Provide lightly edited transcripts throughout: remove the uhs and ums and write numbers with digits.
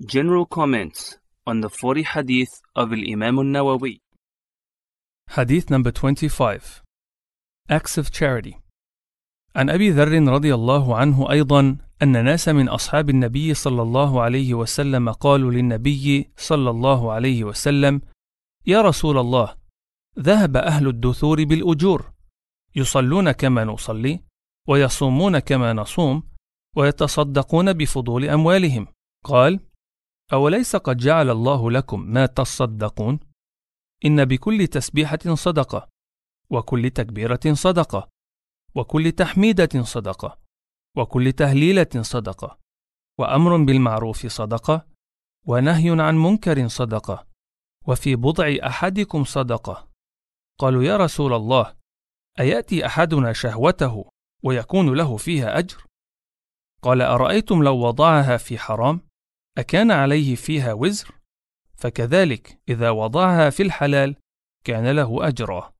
General comments on the 40 hadith of Imam al-Nawawi. Hadith number 25. Acts of charity. عن أبي ذر رضي الله عنه أيضا أن ناس من أصحاب النبي صلى الله عليه وسلم قالوا للنبي صلى الله عليه وسلم: يا رسول الله، ذهب أهل الدثور بالأجور، يصلون كما نصلي، ويصومون كما نصوم، ويتصدقون بفضول أموالهم. قال: أوليس قد جعل الله لكم ما تصدقون؟ إن بكل تسبيحة صدقة، وكل تكبيرة صدقة، وكل تحميدة صدقة، وكل تهليلة صدقة، وأمر بالمعروف صدقة، ونهي عن منكر صدقة، وفي بضع أحدكم صدقة. قالوا: يا رسول الله، أيأتي أحدنا شهوته ويكون له فيها أجر؟ قال: أرأيتم لو وضعها في حرام أكان عليه فيها وزر؟ فكذلك إذا وضعها في الحلال كان له أجرا.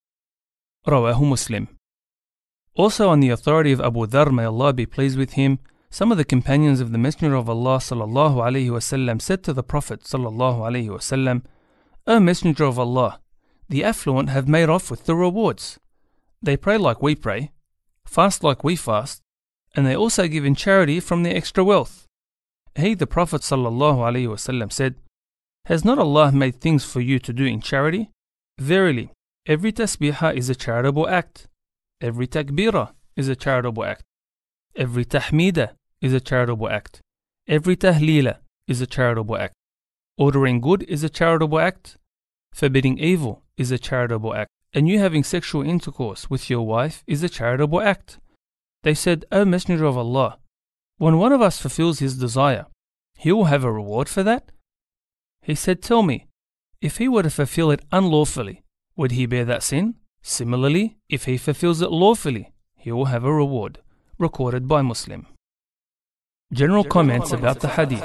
رواه مسلم. Also on the authority of Abu Dharr, may Allah be pleased with him, some of the companions of the Messenger of Allah sallallahu alaihi wasallam said to the Prophet sallallahu alaihi wasallam: O Messenger of Allah, the affluent have made off with the rewards. They pray like we pray, fast like we fast, and they also give in charity from their extra wealth. He, the Prophet sallallahu alaihi wasallam, said: Has not Allah made things for you to do in charity? Verily, every tasbihah is a charitable act. Every takbirah is a charitable act. Every tahmidah is a charitable act. Every tahleela is a charitable act. Ordering good is a charitable act. Forbidding evil is a charitable act. And you having sexual intercourse with your wife is a charitable act. They said: O Messenger of Allah, when one of us fulfills his desire, he will have a reward for that? He said: Tell me, if he were to fulfill it unlawfully, would he bear that sin? Similarly, if he fulfills it lawfully, he will have a reward. Recorded by Muslim. General comments about the hadith.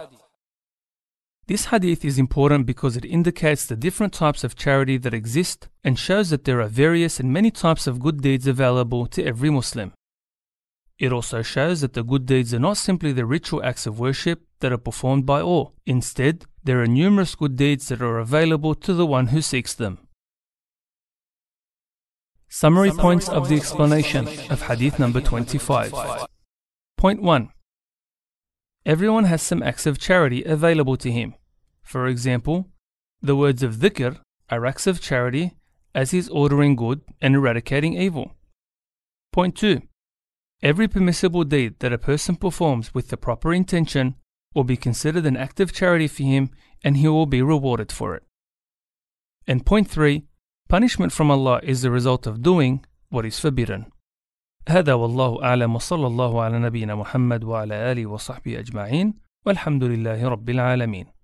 This hadith is important because it indicates the different types of charity that exist and shows that there are various and many types of good deeds available to every Muslim. It also shows that the good deeds are not simply the ritual acts of worship that are performed by all. Instead, there are numerous good deeds that are available to the one who seeks them. Summary points of the explanation of Hadith number 25. Point 1. Everyone has some acts of charity available to him. For example, the words of dhikr are acts of charity, as is ordering good and eradicating evil. Point 2. Every permissible deed that a person performs with the proper intention will be considered an act of charity for him, and he will be rewarded for it. And point 3. Punishment from Allah is the result of doing what is forbidden. هذا والله أعلم وصلى الله على نبينا محمد وعلى آله وصحبه أجمعين والحمد لله رب العالمين.